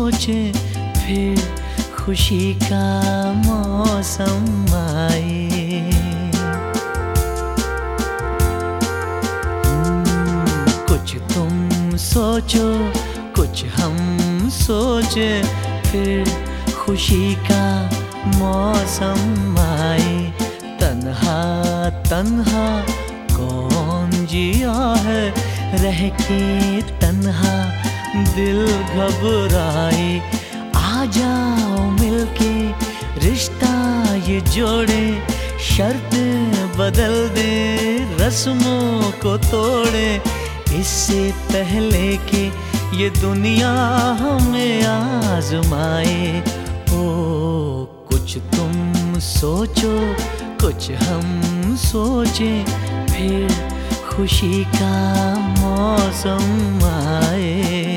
सोचे फिर खुशी का मौसम आए। कुछ तुम सोचो कुछ हम सोचे फिर खुशी का मौसम आए। तन्हा तन्हा कौन जिया है, रह के तन्हा दिल घबराए। आ जाओ मिलके रिश्ता ये जोड़े, शर्त बदल दे रस्मों को तोड़े। इससे पहले कि ये दुनिया हमें आजमाए। ओ कुछ तुम सोचो कुछ हम सोचे फिर खुशी का मौसम आए।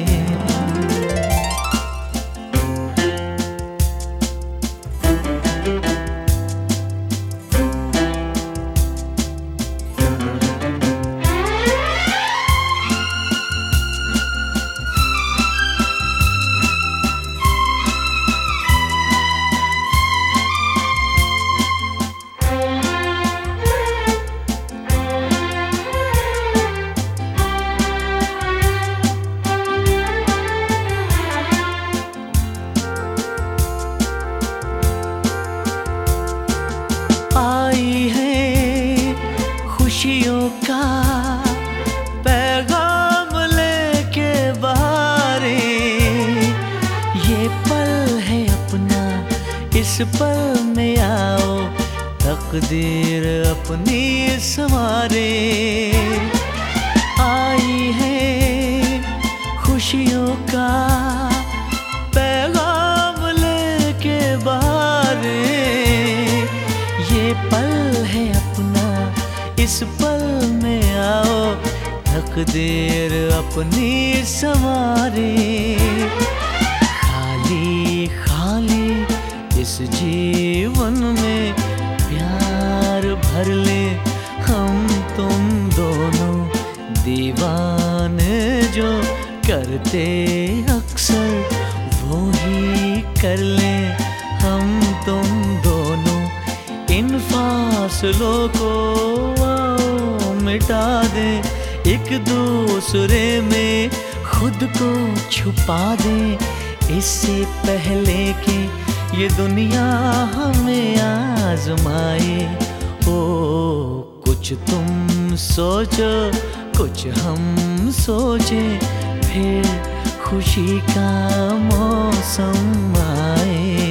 आई है खुशियों का पैगाम लेके बहारे। ये पल है अपना, इस पल में आओ तकदीर अपनी संवारे। आई है खुशियों का पैगाम लेके बहारे। ये पल है अपना, इस पल में आओ तकदीर अपनी संवारे। खाली खाली इस जीवन में प्यार भर ले हम तुम दोनों। दीवाने जो करते अक्सर वो ही कर ले हम तुम दोनों। इन फासलों को आओ मिटा दे, एक दूसरे में खुद को छुपा दे। इससे पहले कि ये दुनिया हमें आजमाए। ओ कुछ तुम सोचो कुछ हम सोचे फिर खुशी का मौसम आए।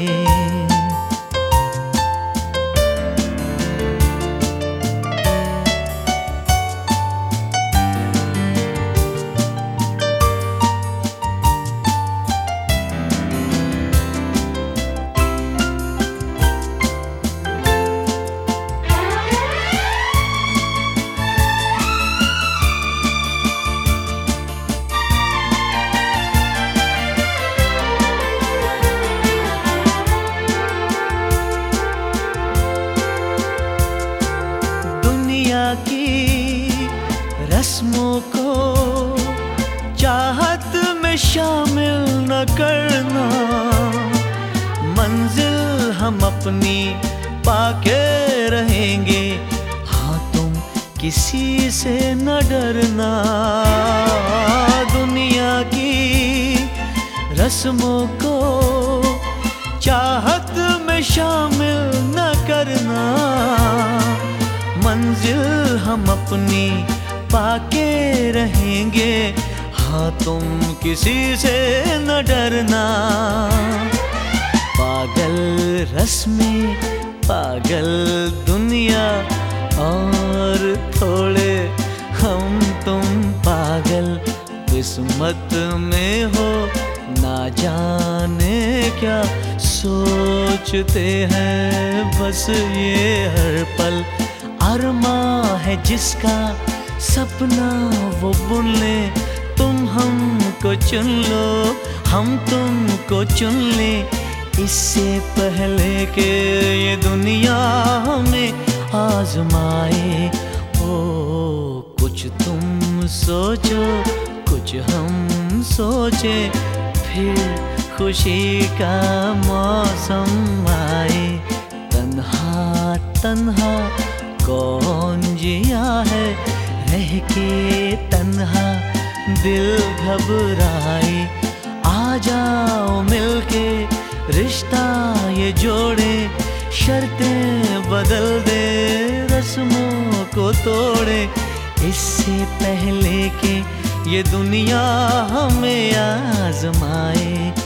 की रस्मों को चाहत में शामिल न करना। मंजिल हम अपनी पाके रहेंगे, हाँ तुम किसी से न डरना। दुनिया की रस्मों को चाहत में शामिल न करना। मंजिल हम अपनी पाके रहेंगे, हाँ तुम किसी से न डरना। पागल रस्में पागल दुनिया और थोड़े हम तुम पागल। किस्मत में हो ना जाने क्या सोचते हैं बस ये हर पल। अरमा है जिसका सपना वो बुन ले, तुम हमको चुन लो हम तुमको चुन ले। इससे पहले कि ये दुनिया हमें आजमाए। ओ कुछ तुम सोचो कुछ हम सोचे फिर खुशी का मौसम आए। तन्हा तन्हा कौन जिया है, रह के तन्हा दिल घबराए। आ जाओ मिलके रिश्ता ये जोड़े, शर्तें बदल दे रस्मों को तोड़े। इससे पहले कि ये दुनिया हमें आजमाए।